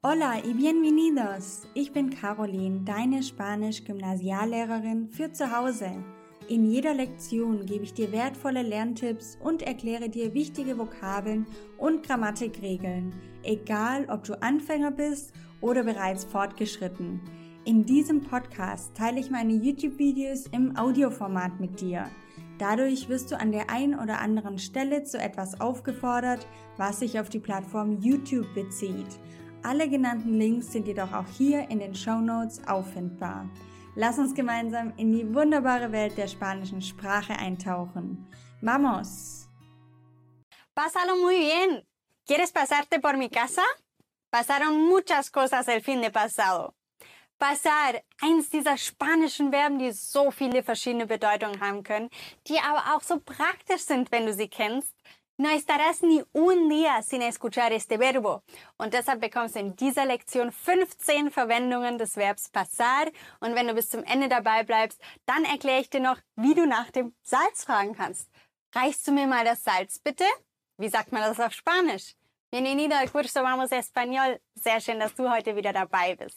Hola y bienvenidos! Ich bin Caroline, deine Spanisch-Gymnasiallehrerin für zu Hause. In jeder Lektion gebe ich dir wertvolle Lerntipps und erkläre dir wichtige Vokabeln und Grammatikregeln, egal ob du Anfänger bist oder bereits fortgeschritten. In diesem Podcast teile ich meine YouTube-Videos im Audioformat mit dir. Dadurch wirst du an der einen oder anderen Stelle zu etwas aufgefordert, was sich auf die Plattform YouTube bezieht. Alle genannten Links sind jedoch auch hier in den Shownotes auffindbar. Lass uns gemeinsam in die wunderbare Welt der spanischen Sprache eintauchen. ¡Vamos! Pásalo muy bien. ¿Quieres pasarte por mi casa? Pasaron muchas cosas el fin de pasado. Pasar, eins dieser spanischen Verben, die so viele verschiedene Bedeutungen haben können, die aber auch so praktisch sind, wenn du sie kennst. No estarás ni un día sin escuchar este verbo. Und deshalb bekommst du in dieser Lektion 15 Verwendungen des Verbs pasar. Und wenn du bis zum Ende dabei bleibst, dann erkläre ich dir noch, wie du nach dem Salz fragen kannst. Reichst du mir mal das Salz, bitte? Wie sagt man das auf Spanisch? Bienvenido al curso Vamos Español. Sehr schön, dass du heute wieder dabei bist.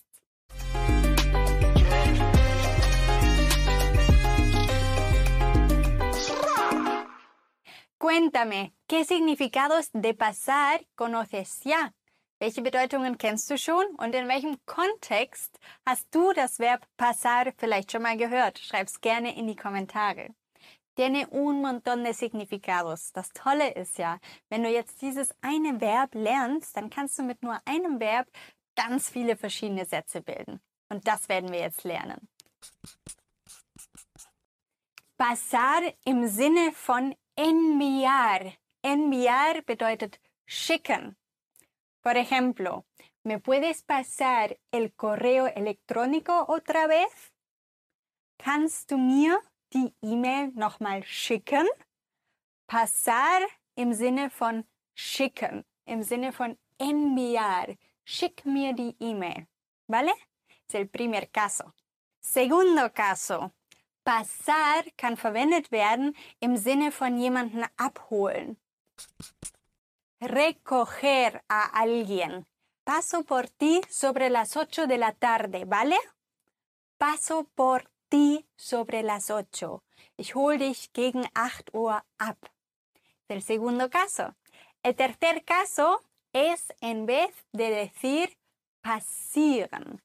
Cuéntame, ¿qué significados de pasar conoces ya? Welche Bedeutungen kennst du schon und in welchem Kontext hast du das Verb pasar vielleicht schon mal gehört? Schreib's gerne in die Kommentare. Tiene un montón de significados. Das Tolle ist ja, wenn du jetzt dieses eine Verb lernst, dann kannst du mit nur einem Verb ganz viele verschiedene Sätze bilden. Und das werden wir jetzt lernen. Pasar im Sinne von enviar. Enviar bedeutet schicken. Por ejemplo, ¿me puedes pasar el correo electrónico otra vez? Kannst du mir die E-Mail nochmal schicken? Pasar im Sinne von schicken, im Sinne von enviar. Schick mir die E-Mail. ¿Vale? Es el primer caso. Segundo caso. Pasar kann verwendet werden im Sinne von jemanden abholen. Recoger a alguien. Paso por ti sobre las 8 de la tarde, ¿vale? Paso por ti sobre las 8. Ich hole dich gegen 8 Uhr ab. El segundo caso. El tercer caso es en vez de decir passieren.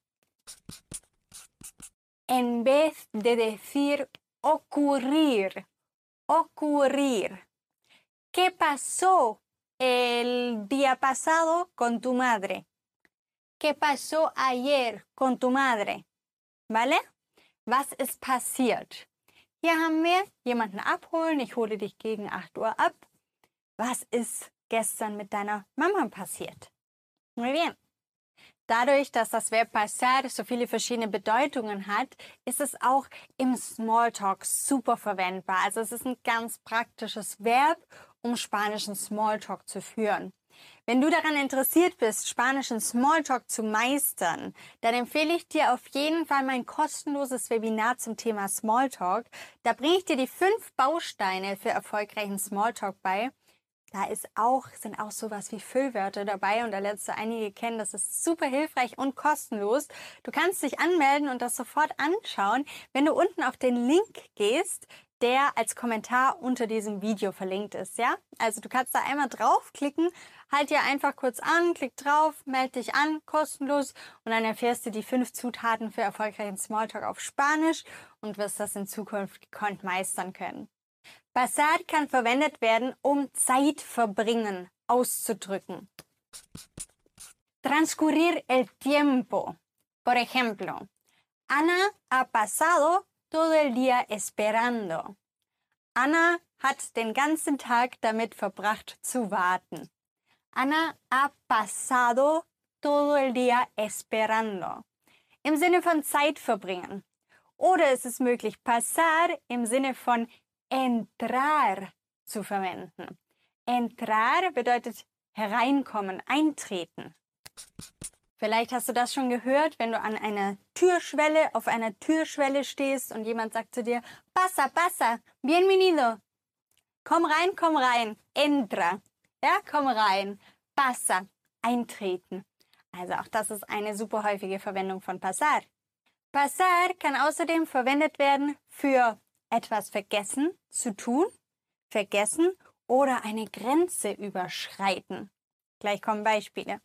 En vez de decir ocurrir, ocurrir. ¿Qué pasó el día pasado con tu madre? ¿Qué pasó ayer con tu madre? ¿Vale? Was ist passiert? Hier haben wir jemanden abholen. Ich hole dich gegen 8 Uhr ab. Was ist gestern mit deiner Mama passiert? Muy bien. Dadurch, dass das Verb pasar so viele verschiedene Bedeutungen hat, ist es auch im Smalltalk super verwendbar. Also es ist ein ganz praktisches Verb, um spanischen Smalltalk zu führen. Wenn du daran interessiert bist, spanischen Smalltalk zu meistern, dann empfehle ich dir auf jeden Fall mein kostenloses Webinar zum Thema Smalltalk. Da bringe ich dir die 5 Bausteine für erfolgreichen Smalltalk bei. Da sind auch sowas wie Füllwörter dabei und da lernst du einige kennen. Das ist super hilfreich und kostenlos. Du kannst dich anmelden und das sofort anschauen, wenn du unten auf den Link gehst, der als Kommentar unter diesem Video verlinkt ist, ja? Also du kannst da einmal draufklicken, halt dir einfach kurz an, klick drauf, melde dich an, kostenlos und dann erfährst du die 5 Zutaten für erfolgreichen Smalltalk auf Spanisch und wirst das in Zukunft gekonnt meistern können. Pasar kann verwendet werden, um Zeit verbringen auszudrücken. Transcurrir el tiempo. Por ejemplo, Ana ha pasado todo el día esperando. Anna hat den ganzen Tag damit verbracht zu warten. Ana ha pasado todo el día esperando. Im Sinne von Zeit verbringen. Oder es ist möglich, pasar im Sinne von entrar zu verwenden. Entrar bedeutet hereinkommen, eintreten. Vielleicht hast du das schon gehört, wenn du an einer Türschwelle, auf einer Türschwelle stehst und jemand sagt zu dir, pasa, pasa, bienvenido. Komm rein, entra. Ja, komm rein, pasa, eintreten. Also auch das ist eine super häufige Verwendung von pasar. Pasar kann außerdem verwendet werden für etwas vergessen zu tun, vergessen oder eine Grenze überschreiten. Gleich kommen Beispiele.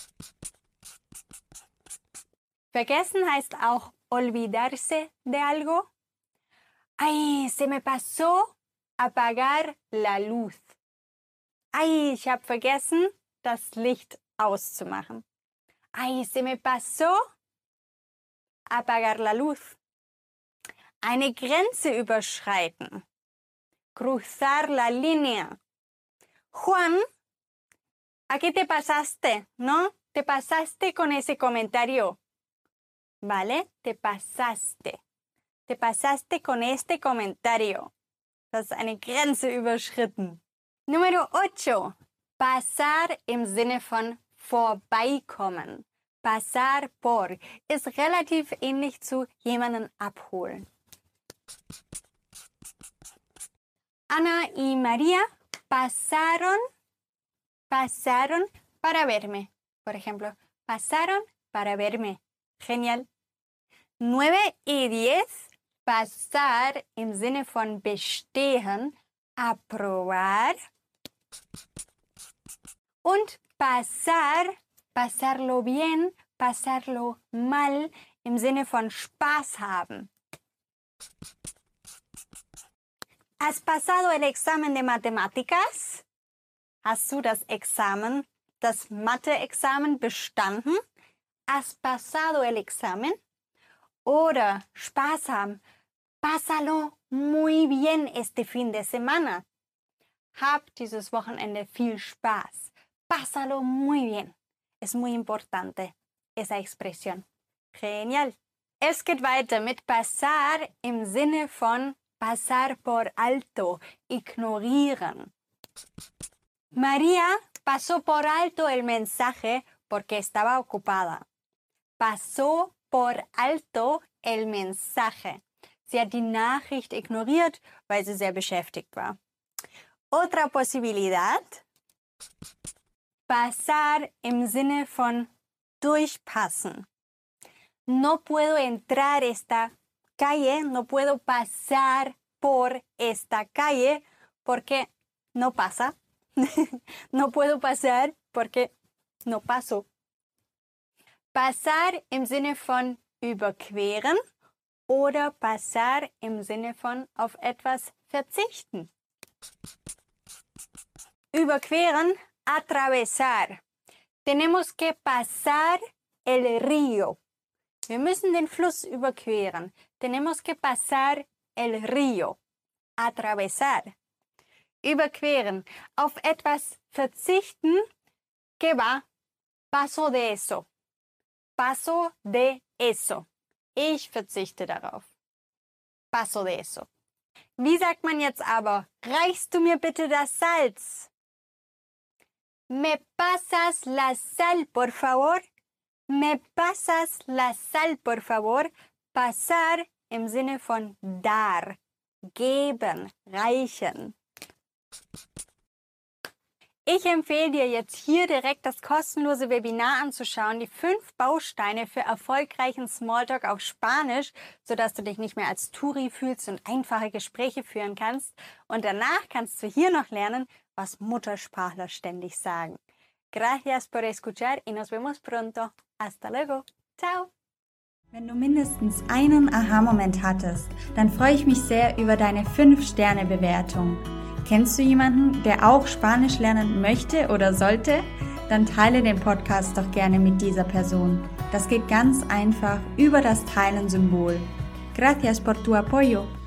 Vergessen heißt auch olvidarse de algo. Ay, se me pasó apagar la luz. Ay, ich habe vergessen, das Licht auszumachen. Ay, se me pasó apagar la luz. Eine Grenze überschreiten. Cruzar la línea. Juan, ¿a qué te pasaste? ¿No? Te pasaste con ese comentario. ¿Vale? Te pasaste. Te pasaste con este comentario. Das ist eine Grenze überschritten. Nummer 8. Pasar im Sinne von vorbeikommen. Pasar por ist relativ ähnlich zu jemanden abholen. Ana y María pasaron para verme. Por ejemplo, pasaron para verme. Genial. 9 y 10. Pasar im Sinne von bestehen, aprobar. Und pasarlo bien, pasarlo mal, im Sinne von Spaß haben. ¿Has pasado el examen de matemáticas? Hast du das Examen, das Mathe-Examen bestanden? ¿Has pasado el examen? Oder Spaß haben. Pásalo muy bien este fin de semana. Hab dieses Wochenende viel Spaß. Pásalo muy bien. Es muy importante, esa expresión. Genial. Es geht weiter mit pasar im Sinne von pasar por alto, ignorieren. María pasó por alto el mensaje porque estaba ocupada. Pasó por alto el mensaje. Sie hat die Nachricht ignoriert, weil sie sehr beschäftigt war. Otra posibilidad. Pasar im Sinne von durchpassen. No puedo entrar esta calle, no puedo pasar por esta calle porque no pasa. No puedo pasar porque no paso. Pasar im Sinne von überqueren oder pasar im Sinne von auf etwas verzichten. Überqueren, atravesar. Tenemos que pasar el río. Wir müssen den Fluss überqueren. Tenemos que pasar el río. Atravesar. Überqueren. Auf etwas verzichten. ¿Qué va? Paso de eso. Paso de eso. Ich verzichte darauf. Paso de eso. Wie sagt man jetzt aber? Reichst du mir bitte das Salz? ¿Me pasas la sal, por favor? ¿Me pasas la sal, por favor? Pasar im Sinne von dar, geben, reichen. Ich empfehle dir jetzt hier direkt das kostenlose Webinar anzuschauen, die 5 Bausteine für erfolgreichen Smalltalk auf Spanisch, sodass du dich nicht mehr als Touri fühlst und einfache Gespräche führen kannst. Und danach kannst du hier noch lernen, was Muttersprachler ständig sagen. Gracias por escuchar y nos vemos pronto. Hasta luego. Ciao. Wenn du mindestens einen Aha-Moment hattest, dann freue ich mich sehr über deine 5-Sterne-Bewertung. Kennst du jemanden, der auch Spanisch lernen möchte oder sollte? Dann teile den Podcast doch gerne mit dieser Person. Das geht ganz einfach über das Teilen-Symbol. Gracias por tu apoyo.